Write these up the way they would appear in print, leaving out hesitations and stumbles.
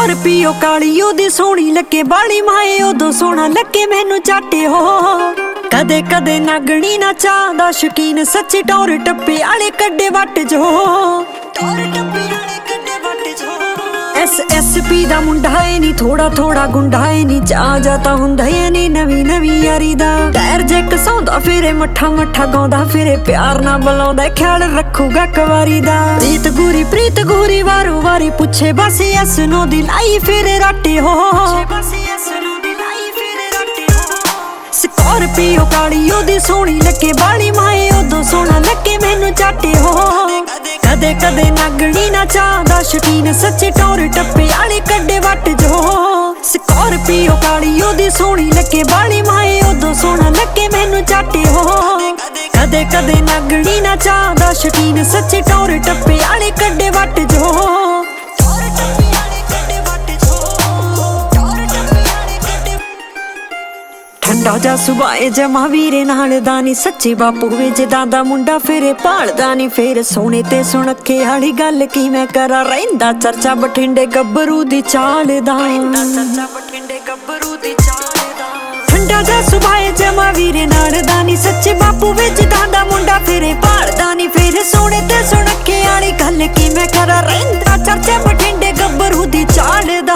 Scorpio काली ओदी सोहनी लगे बाली माए उदों सोहना लगे मैनू चाटे हो। कदे कदे नागणी ना चाहदा शकीन सच्ची टौर टप्पे आले कड्डे वट जो SSP दा मुंडा है नी थोड़ा थोड़ा गुंडा है नी चा जाता हुंदा है नी नवी नवी यारी दा। टायर जे कसौंदा फिरे मठा मठा गाउंदा फिरे प्यार ना बुलाउंदा ख्याल रखूगा कवारी दा। प्रीत गोरी वारो वारी पुछे बस यस नो दी लाई फिरे राटे हो। स्कॉर्पियो काली ओदी सोहनी लगे बाली माए उदों सोहना लगे मैनू चाटे हो। कदे कदे नागणी ना चाहदा शकीन सच्चे टौर टप्पे आले कड्डे वट जो। स्कॉर्पियो काली ओदी सोहनी लगे बाली माए उदों सोहना लगे मैनू चाटे हो। कदे कदे नागणी ना चाहदा शकीन सच्चे टौर टप्पे आले कड्डे वट जो। ठंडा जा सुभाए जमा वीरे नाल दानी सच्चे बापू विच दादा मुंडा फिरे भालदा नी फिर सोने ते सुणके वाली गल की मैं करा रहिंदा चर्चा बठिंडे गब्बरू दी चाल दा। ठंडा जा सुभाए जमा वीरे नाल दानी सच्चे बापू विच दादा मुंडा फिरे भालदा नी फिर सोने ते सुणके वाली गल की मैं करा रहिंदा चर्चा बठिंडे गब्बरू दी चाल दा।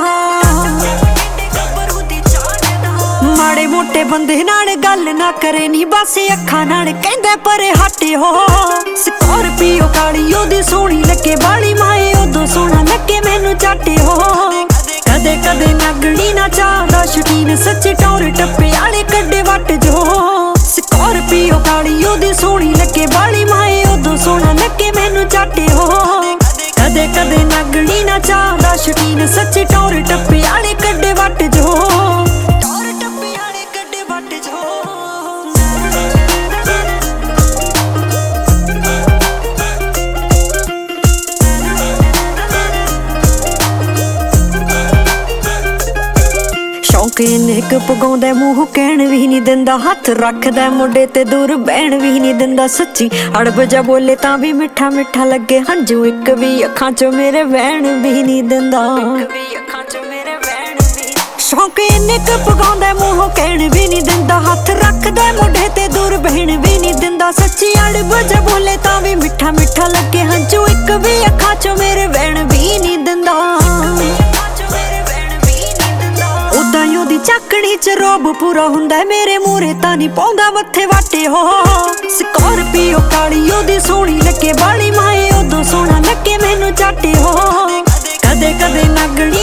माड़े मोटे बंदे नाल गल ना करे नी बस अखां नाल कहंदे परे हटे हो। स्कॉर्पियो काली ओदी सोहनी लगे बाली माए उदों सोहना लगे मैनू चाटे हो। कदे कदे नागणी ना चाहदा शकीन सच्चे टौर टप्पे आले कड्डे वट जो। स्कॉर्पियो काली ओदी सोहनी लगे बाली माए उदों सोहना लगे मैनू चाटे हो। कदे कदे नागणी ना चाहदा शकीन सच्चे टौर टप्पे आले कड्डे वट जो। शौक इन्ने क पगाउंदा मूंह कहण भी नहीं दिंदा हथ रखदा मोढे ते दूर बहण भी नहीं दिंदा। सच्ची अड़ब जा बोले तां भी मिठा मिठा लगे हंजू एक भी अखां चों मेरे बहण भी नहीं दिंदा। शौक इन्ने क पगाउंदा मूंह कहण भी नहीं दिंदा हथ रखदा मोढे ते दूर बहण भी नहीं दिंदा। सच्ची अड़ब जा बोले तां भी मिठा मिठा लगे हंजू एक भी अखां चों मेरे बहण भी नहीं दिंदा। ओदी चाकड़ी च रोब पूरा हुंदा मेरे मूरे तां नहीं पाउंदा मत्थे वाटे हो। स्कॉर्पियो काली ओदी सोहनी लगे बाली माए उदों सोहना लगे मैनू चाटे हो। कदे कदे नागणी